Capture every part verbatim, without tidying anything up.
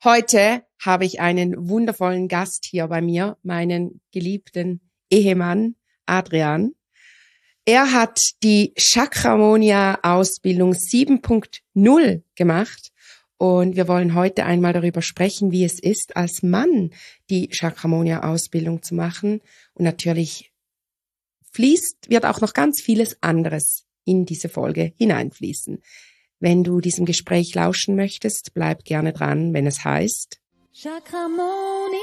Heute habe ich einen wundervollen Gast hier bei mir, meinen geliebten Ehemann Adrian. Er hat die Chakramonia-Ausbildung sieben Punkt null gemacht und wir wollen heute einmal darüber sprechen, wie es ist, als Mann die Chakramonia-Ausbildung zu machen. Und natürlich fließt, wird auch noch ganz vieles anderes in diese Folge hineinfließen. Wenn du diesem Gespräch lauschen möchtest, bleib gerne dran, wenn es heißt Chakramonia.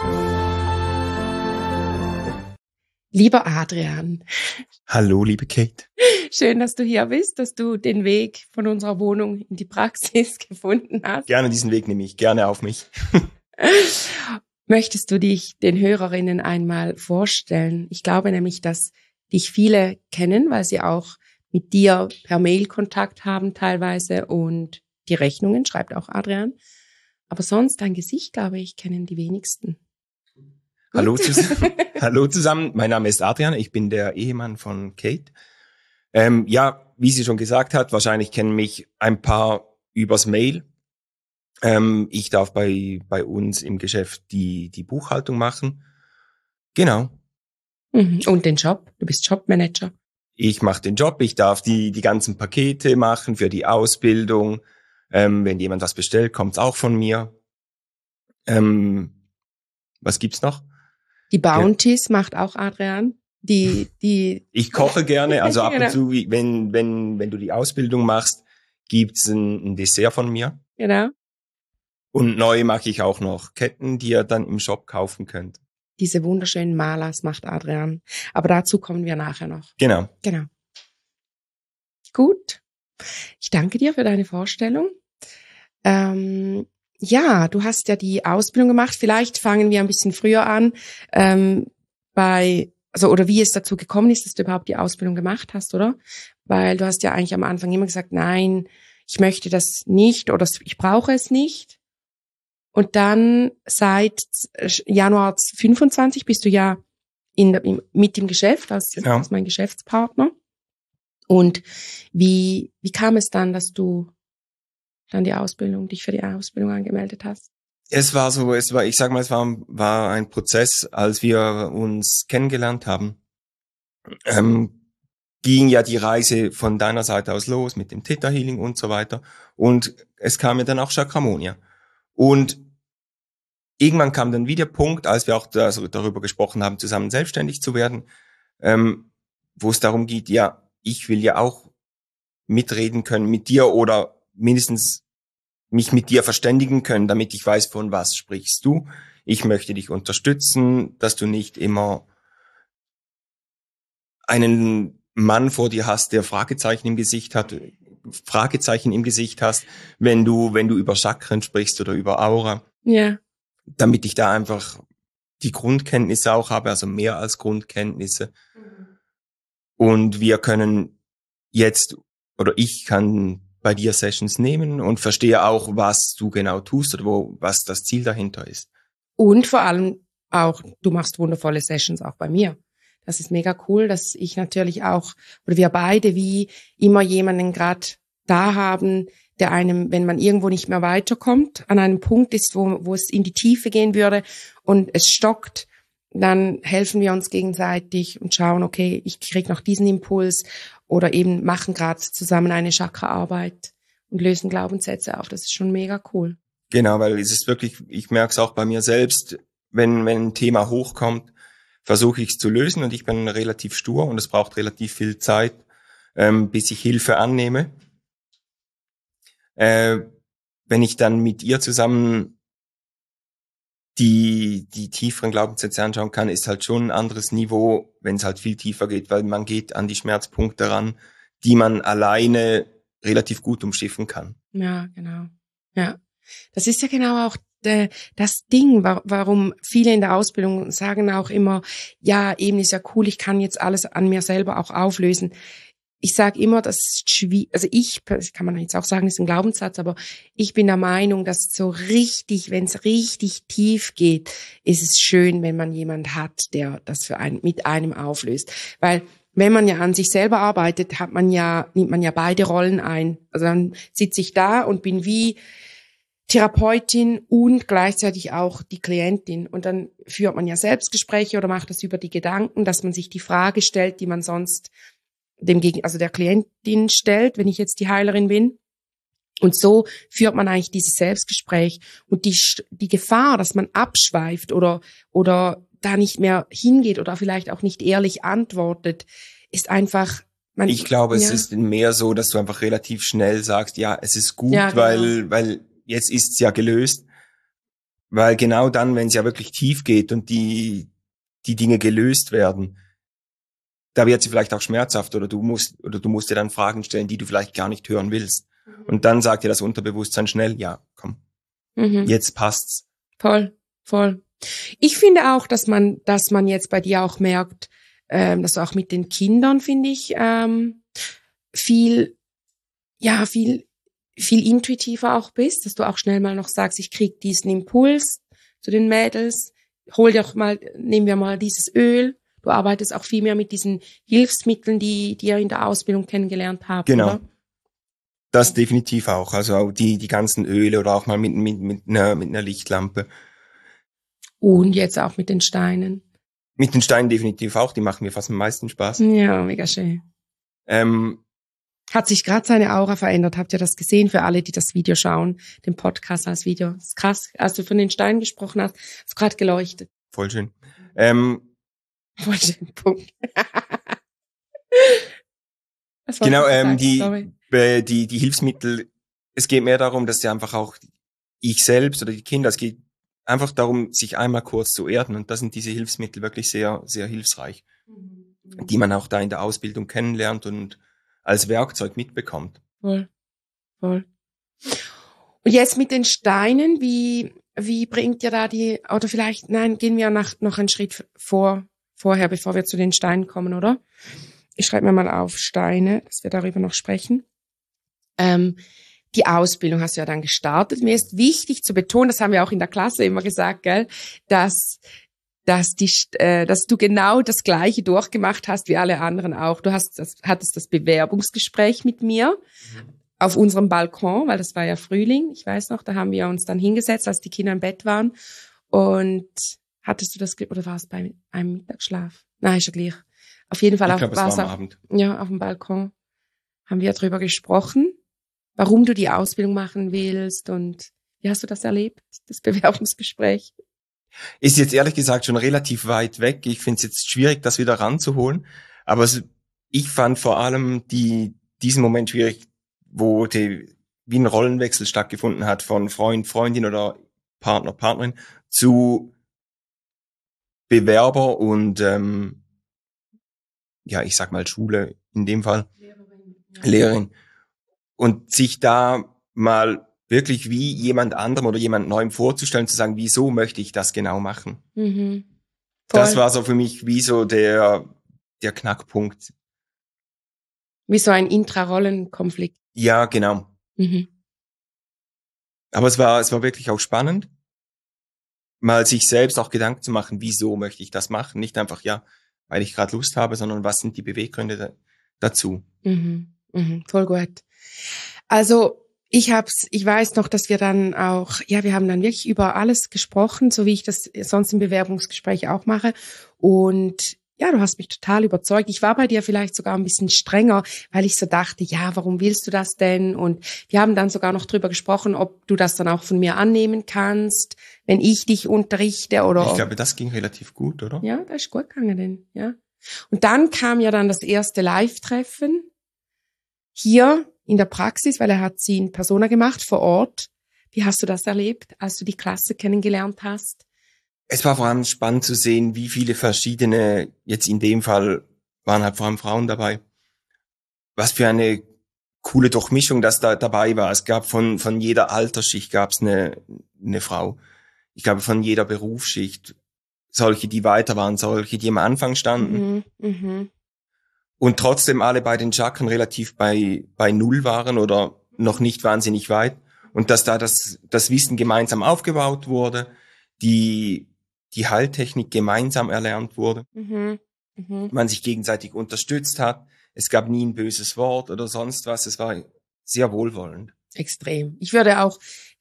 Lieber Adrian. Hallo, liebe Kate. Schön, dass du hier bist, dass du den Weg von unserer Wohnung in die Praxis gefunden hast. Gerne diesen Weg nehme ich gerne auf mich. Möchtest du dich den Hörerinnen einmal vorstellen? Ich glaube nämlich, dass dich viele kennen, weil sie auch mit dir per Mail Kontakt haben teilweise und die Rechnungen schreibt auch Adrian. Aber sonst dein Gesicht, glaube ich, kennen die wenigsten. Hallo zusammen. Hallo zusammen, mein Name ist Adrian, ich bin der Ehemann von Kate. Ähm, ja, wie sie schon gesagt hat, wahrscheinlich kennen mich ein paar übers Mail. Ähm, ich darf bei bei uns im Geschäft die die Buchhaltung machen. Genau. Und den Job, du bist Jobmanager. Ich mache den Job, ich darf die die ganzen Pakete machen für die Ausbildung. Ähm, wenn jemand was bestellt, kommt's auch von mir. Ähm, was gibt's noch? Die Bounties ja. Macht auch Adrian. Die die. Ich koche gerne, also ab genau. und zu, wenn wenn wenn du die Ausbildung machst, gibt's ein, ein Dessert von mir. Genau. Und neu mache ich auch noch Ketten, die ihr dann im Shop kaufen könnt. Diese wunderschönen Malas macht Adrian. Aber dazu kommen wir nachher noch. Genau. Genau. Gut. Ich danke dir für deine Vorstellung. Ähm, ja, du hast ja die Ausbildung gemacht. Vielleicht fangen wir ein bisschen früher an, ähm, bei, also, oder wie es dazu gekommen ist, dass du überhaupt die Ausbildung gemacht hast, oder? Weil du hast ja eigentlich am Anfang immer gesagt, nein, ich möchte das nicht oder ich brauche es nicht. Und dann seit Januar fünfundzwanzig bist du ja in, in, mit dem Geschäft als, genau. als mein Geschäftspartner. Und wie, wie kam es dann, dass du dann die Ausbildung, dich für die Ausbildung angemeldet hast? Es war so, es war, ich sag mal, es war, war ein Prozess, als wir uns kennengelernt haben. Ähm, ging ja die Reise von deiner Seite aus los mit dem Theta Healing und so weiter. Und es kam ja dann auch Chakramonia. Und irgendwann kam dann wieder der Punkt, als wir auch da, also darüber gesprochen haben, zusammen selbstständig zu werden, ähm, wo es darum geht, ja, ich will ja auch mitreden können mit dir oder mindestens mich mit dir verständigen können, damit ich weiß, von was sprichst du. Ich möchte dich unterstützen, dass du nicht immer einen Mann vor dir hast, der Fragezeichen im Gesicht hat, Fragezeichen im Gesicht hast, wenn du, wenn du über Chakren sprichst oder über Aura. Ja. Damit ich da einfach die Grundkenntnisse auch habe, also mehr als Grundkenntnisse. Mhm. Und wir können jetzt, oder ich kann bei dir Sessions nehmen und verstehe auch, was du genau tust oder wo, was das Ziel dahinter ist. Und vor allem auch, du machst wundervolle Sessions auch bei mir. Das ist mega cool, dass ich natürlich auch, oder wir beide wie immer jemanden gerade da haben, der einem, wenn man irgendwo nicht mehr weiterkommt, an einem Punkt ist, wo, wo es in die Tiefe gehen würde und es stockt, dann helfen wir uns gegenseitig und schauen, okay, ich krieg noch diesen Impuls oder eben machen gerade zusammen eine Chakra-Arbeit und lösen Glaubenssätze auf. Das ist schon mega cool. Genau, weil es ist wirklich, ich merke es auch bei mir selbst, wenn, wenn ein Thema hochkommt, versuche ich es zu lösen und ich bin relativ stur und es braucht relativ viel Zeit, ähm, bis ich Hilfe annehme. Äh, wenn ich dann mit ihr zusammen die die tieferen Glaubenssätze anschauen kann, ist halt schon ein anderes Niveau, wenn es halt viel tiefer geht, weil man geht an die Schmerzpunkte ran, die man alleine relativ gut umschiffen kann. Ja, genau. Ja, das ist ja genau auch de, das Ding, wa- warum viele in der Ausbildung sagen auch immer, ja, eben ist ja cool, ich kann jetzt alles an mir selber auch auflösen. Ich sage immer, das ist schwierig, also ich, das kann man jetzt auch sagen, ist ein Glaubenssatz, aber ich bin der Meinung, dass so richtig, wenn es richtig tief geht, ist es schön, wenn man jemand hat, der das für einen, mit einem auflöst. Weil wenn man ja an sich selber arbeitet, hat man ja, nimmt man ja beide Rollen ein. Also dann sitze ich da und bin wie Therapeutin und gleichzeitig auch die Klientin. Und dann führt man ja Selbstgespräche oder macht das über die Gedanken, dass man sich die Frage stellt, die man sonst dem Gegen, also der Klientin stellt, wenn ich jetzt die Heilerin bin. Und so führt man eigentlich dieses Selbstgespräch. Und die, die Gefahr, dass man abschweift oder, oder da nicht mehr hingeht oder vielleicht auch nicht ehrlich antwortet, ist einfach, man, ich glaube, ja. es ist mehr so, dass du einfach relativ schnell sagst, ja, es ist gut, Ja, genau. weil, weil jetzt ist's ja gelöst. Weil genau dann, wenn es ja wirklich tief geht und die, die Dinge gelöst werden, da wird sie vielleicht auch schmerzhaft oder du musst, oder du musst dir dann Fragen stellen, die du vielleicht gar nicht hören willst. Mhm. Und dann sagt dir das Unterbewusstsein schnell, ja, komm, mhm. jetzt passt's. Voll, voll. Ich finde auch, dass man, dass man jetzt bei dir auch merkt, ähm, dass du auch mit den Kindern, finde ich, ähm, viel, ja, viel, viel intuitiver auch bist, dass du auch schnell mal noch sagst, ich krieg diesen Impuls zu den Mädels, hol dir auch mal, nehmen wir mal dieses Öl. Du arbeitest auch viel mehr mit diesen Hilfsmitteln, die, die ihr in der Ausbildung kennengelernt habt, genau. Oder? Das definitiv auch. Also auch die, die ganzen Öle oder auch mal mit, mit, mit einer, mit einer Lichtlampe. Und jetzt auch mit den Steinen. Mit den Steinen definitiv auch. Die machen mir fast am meisten Spaß. Ja, mega schön. Ähm, Hat sich gerade seine Aura verändert. Habt ihr das gesehen? Für alle, die das Video schauen, den Podcast als Video. Das ist krass. Als du von den Steinen gesprochen hast, hast gerade geleuchtet. Voll schön. Ähm, Voll schön, Punkt. Genau, ähm, die, äh, die, die Hilfsmittel, es geht mehr darum, dass sie einfach auch ich selbst oder die Kinder, es geht einfach darum, sich einmal kurz zu erden und da sind diese Hilfsmittel wirklich sehr, sehr hilfsreich, mhm. die man auch da in der Ausbildung kennenlernt und als Werkzeug mitbekommt. Voll, voll. Und jetzt mit den Steinen, wie, wie bringt ihr da die, oder vielleicht, nein, gehen wir nach, noch einen Schritt vor, vorher, bevor wir zu den Steinen kommen, oder? Ich schreibe mir mal auf Steine, dass wir darüber noch sprechen. Ähm, die Ausbildung hast du ja dann gestartet. Mir ist wichtig zu betonen, das haben wir auch in der Klasse immer gesagt, gell, dass, dass die, äh, dass du genau das Gleiche durchgemacht hast wie alle anderen auch. Du hast das, hattest das Bewerbungsgespräch mit mir mhm. auf unserem Balkon, weil das war ja Frühling. Ich weiß noch, da haben wir uns dann hingesetzt, als die Kinder im Bett waren. Und hattest du das, oder war es bei einem Mittagsschlaf? Nein, ist ja gleich. Auf jeden Fall ich auf, glaub, es war am Abend. Ja, auf dem Balkon haben wir darüber gesprochen, warum du die Ausbildung machen willst und wie hast du das erlebt, das Bewerbungsgespräch? Ist jetzt ehrlich gesagt schon relativ weit weg. Ich finde es jetzt schwierig, das wieder ranzuholen. Aber es, ich fand vor allem die, diesen Moment schwierig, wo die, wie ein Rollenwechsel stattgefunden hat von Freund, Freundin oder Partner, Partnerin zu Bewerber und ähm, ja, ich sag mal Schule in dem Fall, Lehrerin, ja. Lehrerin. Und sich da mal wirklich wie jemand anderem oder jemand Neuem vorzustellen, zu sagen, wieso möchte ich das genau machen? Mhm. Das war so für mich wie so der, der Knackpunkt. Wie so ein Intrarollenkonflikt. Ja, genau. Mhm. Aber es war, es war wirklich auch spannend, mal sich selbst auch Gedanken zu machen, wieso möchte ich das machen? Nicht einfach, ja, weil ich gerade Lust habe, sondern was sind die Beweggründe da, dazu? Mhm, mhm, voll gut. Also ich hab's, ich weiß noch, dass wir dann auch, ja, wir haben dann wirklich über alles gesprochen, so wie ich das sonst im Bewerbungsgespräch auch mache. Und ja, du hast mich total überzeugt. Ich war bei dir vielleicht sogar ein bisschen strenger, weil ich so dachte, ja, warum willst du das denn? Und wir haben dann sogar noch drüber gesprochen, ob du das dann auch von mir annehmen kannst, wenn ich dich unterrichte oder. Ich glaube, das ging relativ gut, oder? Ja, das ist gut gegangen, denn, ja. Und dann kam ja dann das erste Live-Treffen hier in der Praxis, weil er hat sie in Persona gemacht, vor Ort. Wie hast du das erlebt, als du die Klasse kennengelernt hast? Es war vor allem spannend zu sehen, wie viele verschiedene, jetzt in dem Fall waren halt vor allem Frauen dabei. Was für eine coole Durchmischung das da dabei war. Es gab von von jeder Altersschicht gab es eine eine Frau. Ich glaube von jeder Berufsschicht. Solche, die weiter waren, solche, die am Anfang standen. Mhm, mh. Und trotzdem alle bei den Chakren relativ bei bei Null waren oder noch nicht wahnsinnig weit. Und dass da das das Wissen gemeinsam aufgebaut wurde, die die Heiltechnik gemeinsam erlernt wurde, Mhm. Mhm. man sich gegenseitig unterstützt hat. Es gab nie ein böses Wort oder sonst was. Es war sehr wohlwollend. Extrem. Ich würde auch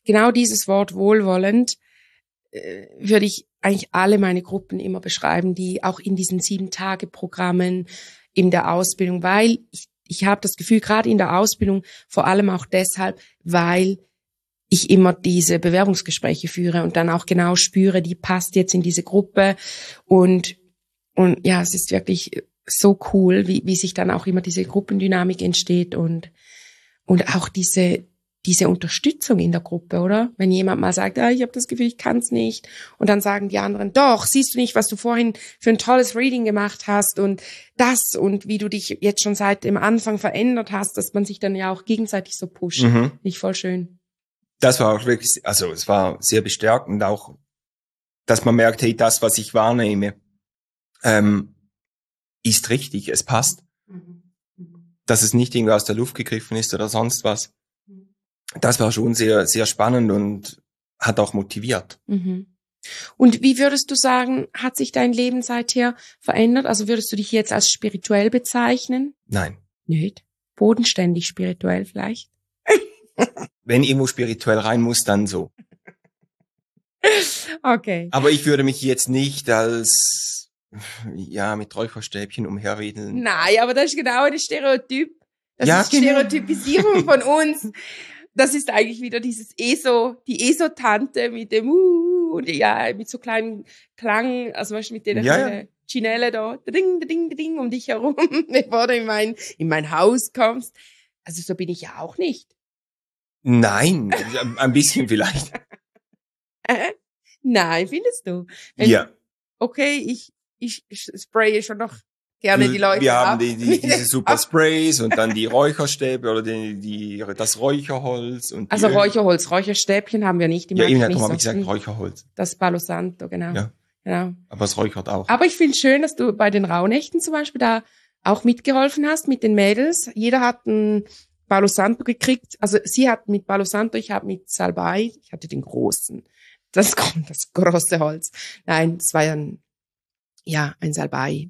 genau dieses Wort wohlwollend äh, würde ich eigentlich alle meine Gruppen immer beschreiben, die auch in diesen Sieben-Tage-Programmen in der Ausbildung, weil ich, ich habe das Gefühl, gerade in der Ausbildung, vor allem auch deshalb, weil ich immer diese Bewerbungsgespräche führe und dann auch genau spüre, die passt jetzt in diese Gruppe und und ja, es ist wirklich so cool, wie wie sich dann auch immer diese Gruppendynamik entsteht und und auch diese diese Unterstützung in der Gruppe, oder? Wenn jemand mal sagt, ah, ich habe das Gefühl, ich kann es nicht und dann sagen die anderen, doch, siehst du nicht, was du vorhin für ein tolles Reading gemacht hast und das und wie du dich jetzt schon seit dem Anfang verändert hast, dass man sich dann ja auch gegenseitig so pusht. Mhm. Finde ich voll schön. Das war auch wirklich, also es war sehr bestärkend auch, dass man merkt, hey, das, was ich wahrnehme, ähm, ist richtig, es passt. Mhm. Mhm. Dass es nicht irgendwie aus der Luft gegriffen ist oder sonst was. Das war schon sehr, sehr spannend und hat auch motiviert. Mhm. Und wie würdest du sagen, hat sich dein Leben seither verändert? Also würdest du dich jetzt als spirituell bezeichnen? Nein. Nicht. Bodenständig spirituell vielleicht? Wenn irgendwo spirituell rein muss, dann so. Okay. Aber ich würde mich jetzt nicht als, ja, mit Räucherstäbchen umherwedeln. Nein, aber das ist genau das Stereotyp. Das Ja, ist die genau. Stereotypisierung von uns. Das ist eigentlich wieder dieses ESO, die ESO-Tante mit dem uh, und ja, mit so kleinen Klang, also weißt du, mit denen Ja, ja. kleinen Chinelle da, ding, ding, ding, um dich herum, bevor du in mein, in mein Haus kommst. Also so bin ich ja auch nicht. Nein, ein bisschen vielleicht. Äh? Nein, findest du? Wenn, Ja. Okay, ich, ich spraye schon noch gerne die Leute Wir ab. haben die, die, diese super Sprays und dann die Räucherstäbe oder die, die, das Räucherholz und die Also Öl. Räucherholz, Räucherstäbchen haben wir nicht. Die Ja, mag eben, ich darum nicht habe so. ich gesagt Räucherholz. Das Palo Santo, genau. Ja. genau. Aber es räuchert auch. Aber ich finde es schön, dass du bei den Rauhnächten zum Beispiel da auch mitgeholfen hast mit den Mädels. Jeder hat ein Palo Santo gekriegt. Also sie hat mit Palo Santo, ich habe mit Salbei. Ich hatte den großen. Das, das große Holz. Nein, es war ja ein, ja, ein Salbei.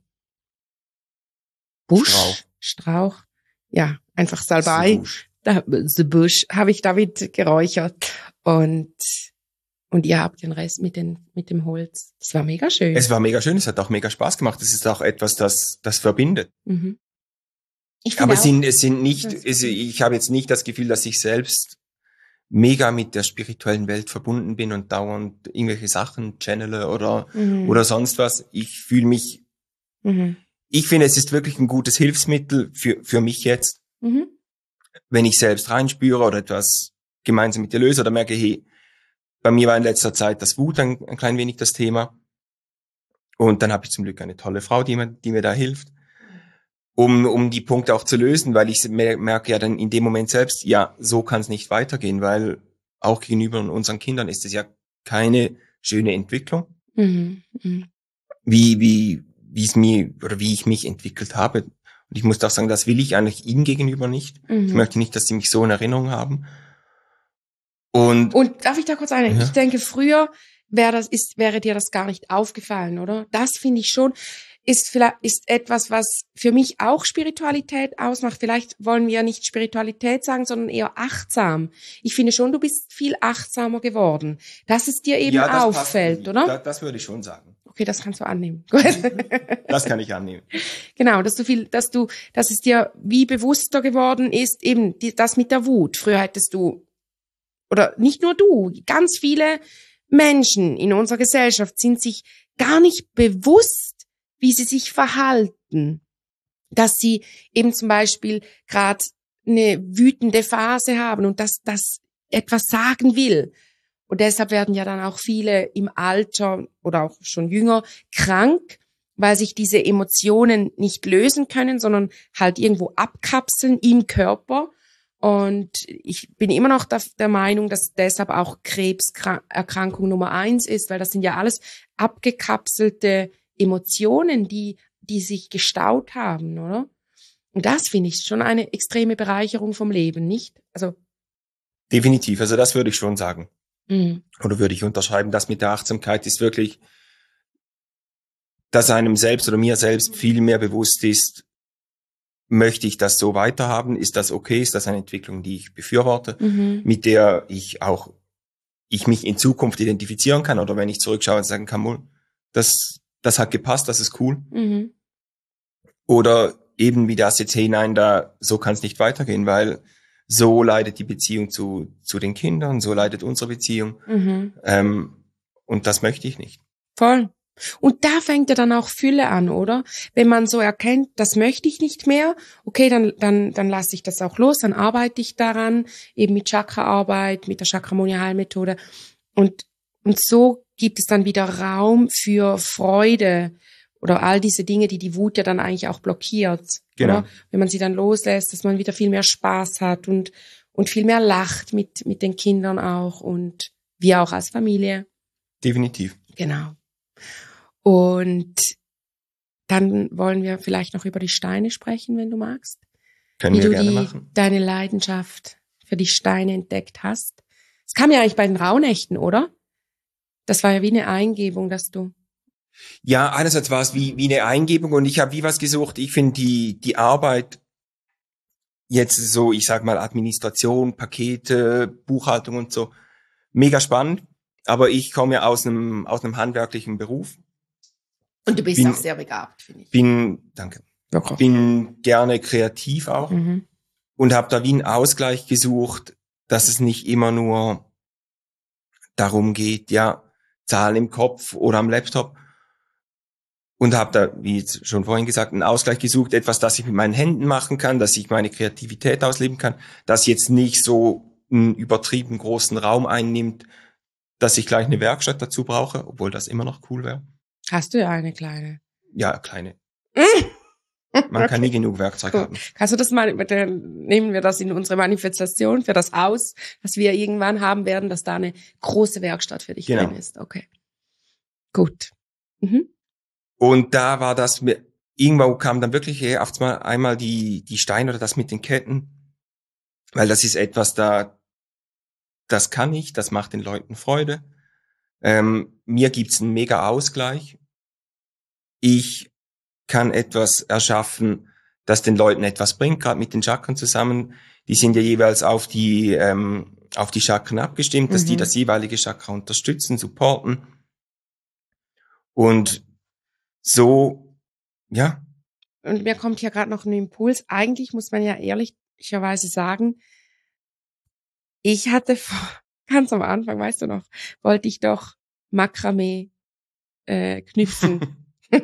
Busch? Strauch. Strauch. Ja, einfach Salbei. Da, the Bush habe ich damit geräuchert. Und, und ihr habt den Rest mit den, mit dem Holz. Das war mega schön. Es war mega schön, es hat auch mega Spaß gemacht. Es ist auch etwas, das, das verbindet. Mhm. Ich Aber finde es sind, es sind nicht, Das- es, ich habe jetzt nicht das Gefühl, dass ich selbst mega mit der spirituellen Welt verbunden bin und dauernd irgendwelche Sachen channele oder, Mhm. oder sonst was. Ich fühle mich, Mhm. ich finde, es ist wirklich ein gutes Hilfsmittel für, für mich jetzt, Mhm. wenn ich selbst reinspüre oder etwas gemeinsam mit dir löse oder merke, hey, bei mir war in letzter Zeit das Wut ein, ein klein wenig das Thema. Und dann habe ich zum Glück eine tolle Frau, die mir, die mir da hilft, um, um die Punkte auch zu lösen, weil ich merke ja dann in dem Moment selbst, ja, so kann es nicht weitergehen, weil auch gegenüber unseren Kindern ist es ja keine schöne Entwicklung, Mhm. Mhm. wie, wie, wie es mir oder wie ich mich entwickelt habe. Und ich muss auch sagen, das will ich eigentlich ihnen gegenüber nicht. Mhm. Ich möchte nicht, dass sie mich so in Erinnerung haben. Und, Und darf ich da kurz eine? Ja. Ich denke, früher wäre das, ist, wäre dir das gar nicht aufgefallen, oder? Das finde ich schon, ist vielleicht, ist etwas, was für mich auch Spiritualität ausmacht. Vielleicht wollen wir nicht Spiritualität sagen, sondern eher achtsam. Ich finde schon, du bist viel achtsamer geworden. Dass es dir eben ja, das auffällt, passt. oder? Da, das würde ich schon sagen. Okay, das kannst du annehmen. Gut. Das kann ich annehmen. Genau, dass du viel, dass du, dass es dir wie bewusster geworden ist, eben die, das mit der Wut. Früher hättest du, oder nicht nur du, ganz viele Menschen in unserer Gesellschaft sind sich gar nicht bewusst, wie sie sich verhalten. Dass sie eben zum Beispiel gerade eine wütende Phase haben und dass das etwas sagen will. Und deshalb werden ja dann auch viele im Alter oder auch schon jünger krank, weil sich diese Emotionen nicht lösen können, sondern halt irgendwo abkapseln im Körper. Und ich bin immer noch der, der Meinung, dass deshalb auch Krebserkrankung Nummer eins ist, weil das sind ja alles abgekapselte Emotionen, die, die sich gestaut haben, oder? Und das finde ich schon eine extreme Bereicherung vom Leben, nicht? Also. Definitiv, also das würde ich schon sagen. Mhm. Oder würde ich unterschreiben, das mit der Achtsamkeit ist wirklich, dass einem selbst oder mir selbst viel mehr bewusst ist, möchte ich das so weiterhaben? Ist das okay? Ist das eine Entwicklung, die ich befürworte, Mhm. mit der ich auch ich mich in Zukunft identifizieren kann oder wenn ich zurückschaue und sagen kann, das, das hat gepasst, das ist cool. Mhm. Oder eben wie das jetzt, hey, nein, da, so kann es nicht weitergehen, weil so leidet die Beziehung zu, zu den Kindern, so leidet unsere Beziehung. Mhm. Ähm, und das möchte ich nicht. Voll. Und da fängt ja dann auch Fülle an, oder? Wenn man so erkennt, das möchte ich nicht mehr, okay, dann dann dann lasse ich das auch los, dann arbeite ich daran, eben mit Chakra-Arbeit, mit der Chakramonia-Heilmethode. Und und so gibt es dann wieder Raum für Freude oder all diese Dinge, die die Wut ja dann eigentlich auch blockiert. Genau. Oder? Wenn man sie dann loslässt, dass man wieder viel mehr Spaß hat und und viel mehr lacht mit mit den Kindern auch und wir auch als Familie. Definitiv. Genau. Und dann wollen wir vielleicht noch über die Steine sprechen, wenn du magst. Können Wie wir du gerne die, machen. deine Leidenschaft für die Steine entdeckt hast. Es kam ja eigentlich bei den Rauhnächten, oder? Das war ja wie eine Eingebung, dass du... Ja, einerseits war es wie, wie eine Eingebung und ich habe wie was gesucht. Ich finde die, die Arbeit jetzt so, ich sag mal Administration, Pakete, Buchhaltung und so, mega spannend. Aber ich komme ja aus einem, aus einem handwerklichen Beruf. Und du bist bin, auch sehr begabt, finde ich. Bin, danke, Wirklich. bin gerne kreativ auch Mhm. und habe da wie einen Ausgleich gesucht, dass es nicht immer nur darum geht, ja, Zahlen im Kopf oder am Laptop. Und habe da, wie jetzt schon vorhin gesagt, einen Ausgleich gesucht, etwas, das ich mit meinen Händen machen kann, dass ich meine Kreativität ausleben kann, das jetzt nicht so einen übertrieben großen Raum einnimmt, dass ich gleich eine Werkstatt dazu brauche, obwohl das immer noch cool wäre. Hast du ja eine kleine. Ja, kleine. Man kann nie genug Werkzeug haben. Kannst du das mal, nehmen wir das in unsere Manifestation für das Haus, das wir irgendwann haben werden, dass da eine große Werkstatt für dich Genau. drin ist. Okay. Gut. Mhm. Und da war das, mir irgendwo kam dann wirklich her, auf einmal einmal die, die Steine oder das mit den Ketten, weil das ist etwas da, das kann ich, das macht den Leuten Freude. Ähm, mir gibt's einen mega Ausgleich. Ich kann etwas erschaffen, das den Leuten etwas bringt, gerade mit den Chakren zusammen. Die sind ja jeweils auf die ähm, auf die Chakren abgestimmt, dass Mhm. die das jeweilige Chakra unterstützen, supporten. Und so, ja. Und mir kommt hier gerade noch ein Impuls. Eigentlich muss man ja ehrlicherweise sagen, ich hatte vor, ganz am Anfang, weißt du noch, wollte ich doch Makramee äh, knüpfen.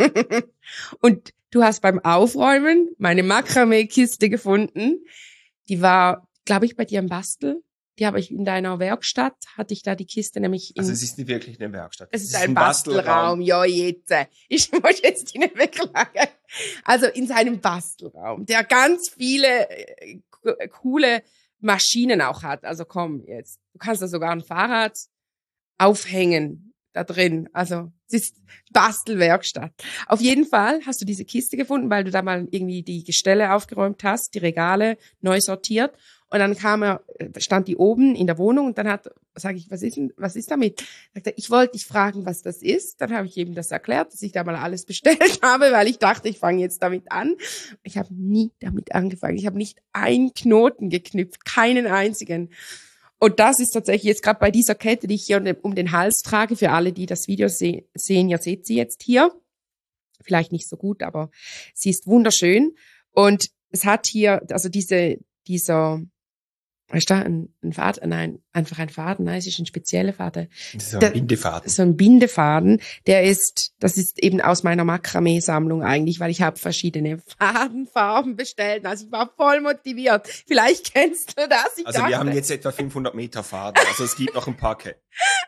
Und du hast beim Aufräumen meine Makramee-Kiste gefunden. Die war, glaube ich, bei dir im Bastel. Die habe ich in deiner Werkstatt, hatte ich da die Kiste nämlich in... Also es ist nicht wirklich eine Werkstatt. Es ist ein, ein Bastelraum, ja jetzt. Ich muss jetzt nicht weglagen. Also in seinem Bastelraum, der ganz viele äh, coole Maschinen auch hat. Also komm jetzt, du kannst da sogar ein Fahrrad aufhängen da drin. Also es ist Bastelwerkstatt. Auf jeden Fall hast du diese Kiste gefunden, weil du da mal irgendwie die Gestelle aufgeräumt hast, die Regale neu sortiert. Und dann kam er, stand die oben in der Wohnung und dann hat, sage ich, was ist denn, was ist damit? Sagt er, ich wollte dich fragen, was das ist. Dann habe ich eben das erklärt, dass ich da mal alles bestellt habe, weil ich dachte, ich fange jetzt damit an. Ich habe nie damit angefangen. Ich habe nicht einen Knoten geknüpft, keinen einzigen. Und das ist tatsächlich jetzt gerade bei dieser Kette, die ich hier um den Hals trage, für alle, die das Video se- sehen, ihr seht sie jetzt hier. Vielleicht nicht so gut, aber sie ist wunderschön. Und es hat hier, also diese, dieser, ist da ein, ein Faden? Nein, einfach ein Faden. Nein, es ist ein spezieller Faden. Das ist so ein Bindefaden. So ein Bindefaden. Der ist, das ist eben aus meiner Makramee-Sammlung eigentlich, weil ich habe verschiedene Fadenfarben bestellt. Also ich war voll motiviert. Vielleicht kennst du das. Ich also dachte, wir haben jetzt etwa fünfhundert Meter Faden. Also es gibt noch ein paar Ketten.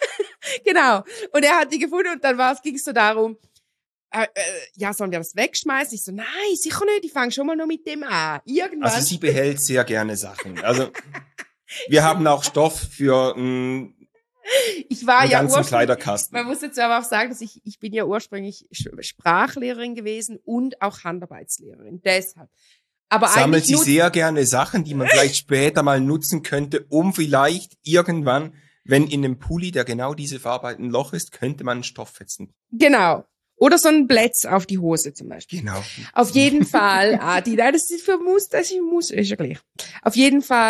Genau. Und er hat die gefunden und dann war es, ging es so darum, Äh, äh, ja, sollen wir das wegschmeißen? Ich so, nein, sicher nicht, ich fange schon mal noch mit dem an. Irgendwann. Also sie behält sehr gerne Sachen. Also wir haben auch Stoff für mh, ich war einen ja ganzen ursprünglich, Kleiderkasten. man muss jetzt aber auch sagen, dass ich, ich bin ja ursprünglich Sprachlehrerin gewesen und auch Handarbeitslehrerin. Deshalb. Aber Sammelt eigentlich sie nur sehr gerne Sachen, die man vielleicht später mal nutzen könnte, um vielleicht irgendwann, wenn in einem Pulli, der genau diese Farbe hat, ein Loch ist, könnte man einen Stoff fetzen. Genau. Oder so ein Blätz auf die Hose zum Beispiel. Genau. Auf jeden Fall, ah, die, nein, das ist für Muss, das ist Muss, ist ja gleich. Auf jeden Fall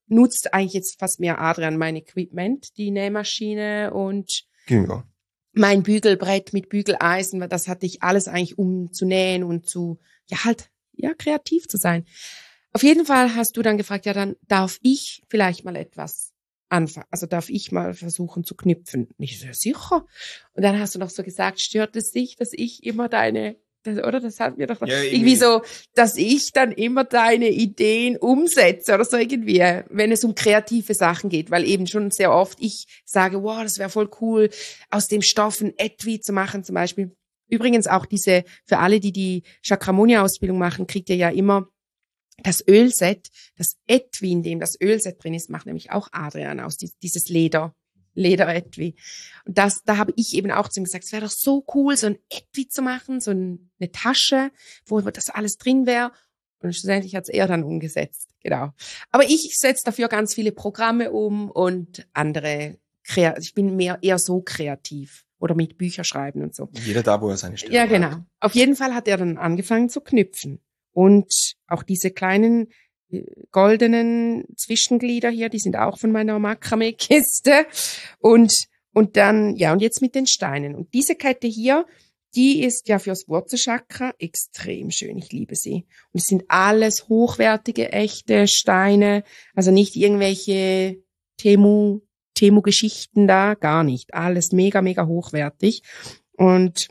nutzt eigentlich jetzt fast mehr Adrian mein Equipment, die Nähmaschine und Genau. mein Bügelbrett mit Bügeleisen, weil das hatte ich alles eigentlich, um zu nähen und zu, ja halt, ja, kreativ zu sein. Auf jeden Fall hast du dann gefragt, ja, dann darf ich vielleicht mal etwas anfangen, also darf ich mal versuchen zu knüpfen. Ich so, ja, sicher. Und dann hast du noch so gesagt, stört es dich, dass ich immer deine, das, oder das hat mir doch Ja, irgendwie, irgendwie so, dass ich dann immer deine Ideen umsetze oder so irgendwie, wenn es um kreative Sachen geht, weil eben schon sehr oft ich sage, wow, das wäre voll cool, aus dem Stoff ein Etui zu machen zum Beispiel. Übrigens auch diese, für alle, die die Chakramonia-Ausbildung machen, kriegt ihr ja immer das Ölset, das Etui, in dem das Ölset drin ist, macht nämlich auch Adrian aus, dieses Leder, Leder-Etui. Und das, da habe ich eben auch zu ihm gesagt, es wäre doch so cool, so ein Etui zu machen, so eine Tasche, wo das alles drin wäre. Und schlussendlich hat es er dann umgesetzt, genau. Aber ich setze dafür ganz viele Programme um und andere, ich bin mehr eher so kreativ oder mit Bücher schreiben und so. Jeder da, wo er seine Stelle Ja, hat. genau. Auf jeden Fall hat er dann angefangen zu knüpfen. Und auch diese kleinen äh, goldenen Zwischenglieder hier, die sind auch von meiner Makramee-Kiste. Und, und dann, ja, und jetzt mit den Steinen. Und diese Kette hier, die ist ja fürs Wurzelchakra extrem schön. Ich liebe sie. Und es sind alles hochwertige, echte Steine. Also nicht irgendwelche Temu, Temu-Geschichten da, gar nicht. Alles mega, mega hochwertig. Und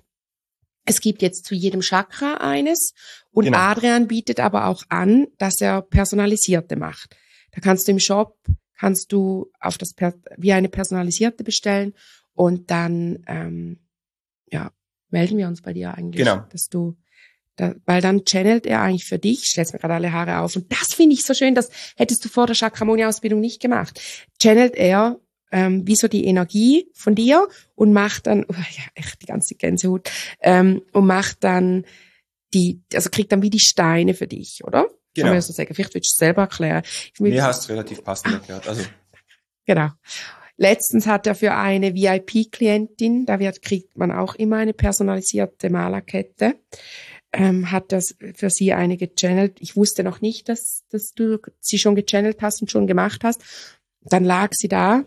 es gibt jetzt zu jedem Chakra eines und Genau. Adrian bietet aber auch an, dass er personalisierte macht. Da kannst du im Shop, kannst du auf das wie eine personalisierte bestellen und dann ähm, ja melden wir uns bei dir eigentlich, Genau. dass du, da, weil dann channelt er eigentlich für dich, stellst mir gerade alle Haare auf und das finde ich so schön, das hättest du vor der Chakramonia-Ausbildung nicht gemacht. Channelt er Ähm, wie so die Energie von dir und macht dann, oh, ja, echt die ganze Gänsehut, ähm, und macht dann die, also kriegt dann wie die Steine für dich, oder? Genau. Kann man ja so sagen. Vielleicht willst du es selber erklären. Ich Nee, hast relativ passend erklärt. Also. Genau. Letztens hat er für eine V I P-Klientin, da wird, kriegt man auch immer eine personalisierte Malerkette, ähm, hat das für sie eine gechannelt. Ich wusste noch nicht, dass, dass du sie schon gechannelt hast und schon gemacht hast. Dann lag sie da,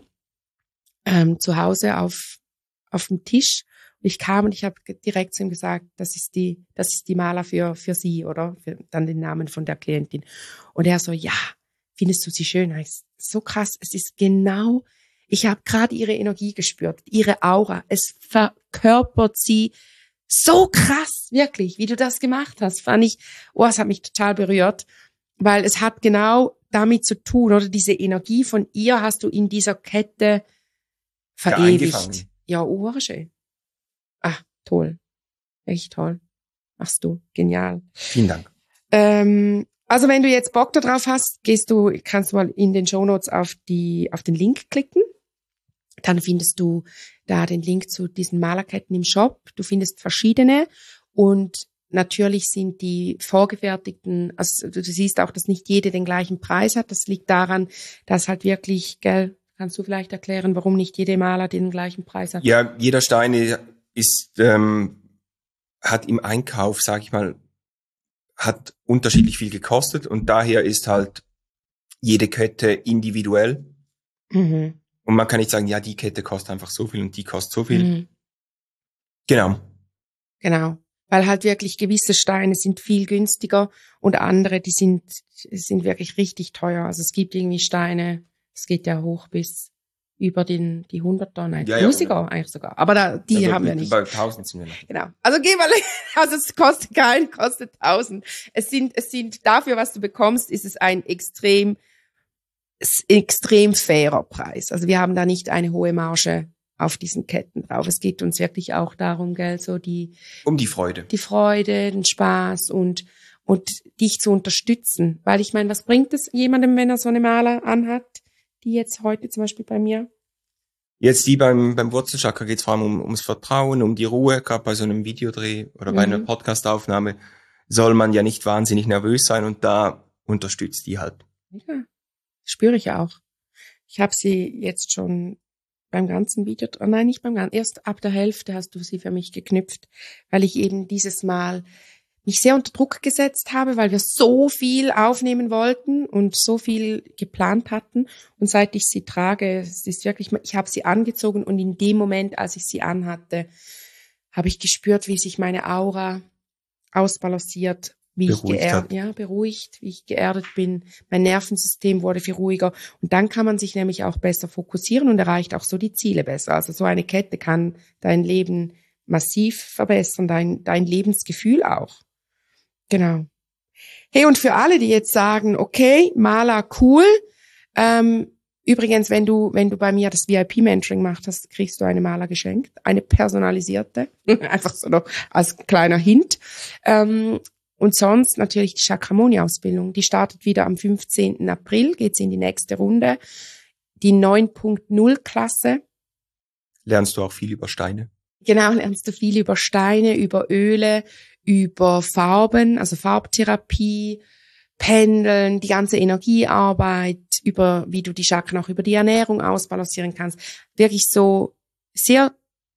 Ähm, zu Hause auf auf dem Tisch und ich kam und ich habe direkt zu ihm gesagt, das ist die das ist die Maler für für sie oder für dann den Namen von der Klientin und er so, ja, findest du sie schön? Ich, so krass, es ist genau, ich habe gerade ihre Energie gespürt, ihre Aura, es verkörpert sie so krass, wirklich, wie du das gemacht hast, fand ich, oh, es hat mich total berührt, weil es hat genau damit zu tun, oder diese Energie von ihr hast du in dieser Kette verewigt. Ja, urschön. Ah, toll. Echt toll. Machst du. Genial. Vielen Dank. Ähm, also wenn du jetzt Bock darauf hast, gehst du, kannst du mal in den Shownotes auf die, auf den Link klicken. Dann findest du da den Link zu diesen Malerketten im Shop. Du findest verschiedene und natürlich sind die vorgefertigten, also du siehst auch, dass nicht jede den gleichen Preis hat. Das liegt daran, dass halt wirklich, gell, kannst du vielleicht erklären, warum nicht jede Maler den gleichen Preis hat? Ja, jeder Stein ist, ähm, hat im Einkauf, sag ich mal, hat unterschiedlich viel gekostet und daher ist halt jede Kette individuell. Mhm. Und man kann nicht sagen, ja, die Kette kostet einfach so viel und die kostet so viel. Mhm. Genau. Genau. Weil halt wirklich gewisse Steine sind viel günstiger und andere, die sind, sind wirklich richtig teuer. Also es gibt irgendwie Steine, es geht ja hoch bis über den, die hunderter, nein, Ja, ja, tausender eigentlich sogar. Aber da, die also haben wir nicht. Bei tausend sind wir noch. Genau. Also geh mal, also es kostet kein, kostet tausend. Es sind, es sind dafür, was du bekommst, ist es ein extrem, extrem fairer Preis. Also wir haben da nicht eine hohe Marge auf diesen Ketten drauf. Es geht uns wirklich auch darum, gell, so die, um die Freude. Die Freude, den Spaß und, und dich zu unterstützen. Weil ich meine, was bringt es jemandem, wenn er so eine Maler anhat, die jetzt heute zum Beispiel bei mir? Jetzt die beim, beim Wurzelchakra geht es vor allem um, ums Vertrauen, um die Ruhe. Gerade bei so einem Videodreh oder bei Mhm. einer Podcastaufnahme soll man ja nicht wahnsinnig nervös sein und da unterstützt die halt. Ja, spüre ich auch. Ich habe sie jetzt schon beim ganzen Video, oh nein, nicht beim ganzen, erst ab der Hälfte hast du sie für mich geknüpft, weil ich eben dieses Mal mich sehr unter Druck gesetzt habe, weil wir so viel aufnehmen wollten und so viel geplant hatten. Und seit ich sie trage, es ist wirklich, ich habe sie angezogen und in dem Moment, als ich sie anhatte, habe ich gespürt, wie sich meine Aura ausbalanciert, wie ich geerdet, ja, beruhigt, wie ich geerdet bin. Mein Nervensystem wurde viel ruhiger. Und dann kann man sich nämlich auch besser fokussieren und erreicht auch so die Ziele besser. Also so eine Kette kann dein Leben massiv verbessern, dein, dein Lebensgefühl auch. Genau. Hey, und für alle, die jetzt sagen, okay, Maler, cool. Ähm, übrigens, wenn du, wenn du bei mir das V I P-Mentoring machst, hast, kriegst du eine Maler geschenkt. Eine personalisierte. Einfach so noch als kleiner Hint. Ähm, und sonst natürlich die Chakramonia-Ausbildung. Die startet wieder am fünfzehnten April, geht's in die nächste Runde. Die neun Punkt null Klasse. Lernst du auch viel über Steine? Genau, lernst du viel über Steine, über Öle, über Farben, also Farbtherapie, Pendeln, die ganze Energiearbeit, über wie du die Chakren auch über die Ernährung ausbalancieren kannst. Wirklich so sehr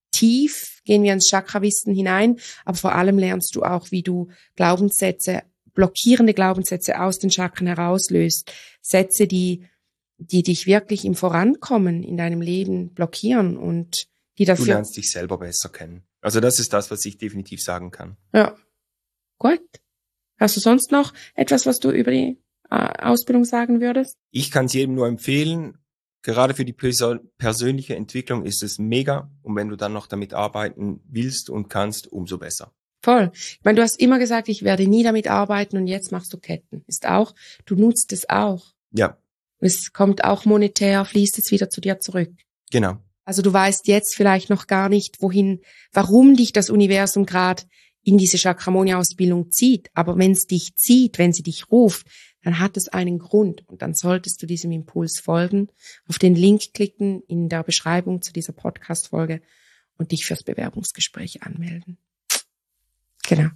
tief gehen wir ins Chakrawissen hinein, aber vor allem lernst du auch, wie du Glaubenssätze, blockierende Glaubenssätze aus den Chakren herauslöst. Sätze, die, die dich wirklich im Vorankommen in deinem Leben blockieren und die dafür. Du lernst dich selber besser kennen. Also das ist das, was ich definitiv sagen kann. Ja. Gut. Hast du sonst noch etwas, was du über die äh, Ausbildung sagen würdest? Ich kann es jedem nur empfehlen. Gerade für die perso- persönliche Entwicklung ist es mega. Und wenn du dann noch damit arbeiten willst und kannst, umso besser. Voll. Ich meine, du hast immer gesagt, ich werde nie damit arbeiten und jetzt machst du Ketten. Ist auch, du nutzt es auch. Ja. Es kommt auch monetär, fließt es wieder zu dir zurück. Genau. Also du weißt jetzt vielleicht noch gar nicht, wohin, warum dich das Universum gerade in diese Chakramonia-Ausbildung zieht. Aber wenn es dich zieht, wenn sie dich ruft, dann hat es einen Grund. Und dann solltest du diesem Impuls folgen, auf den Link klicken in der Beschreibung zu dieser Podcast-Folge und dich fürs Bewerbungsgespräch anmelden. Genau.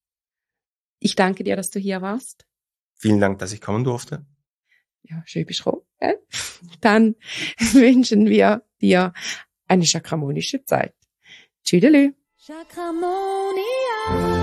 Ich danke dir, dass du hier warst. Vielen Dank, dass ich kommen durfte. Ja, schön bist du. Äh? Dann wünschen wir dir eine chakramonische Zeit. Tschüdelü. Chakramonia.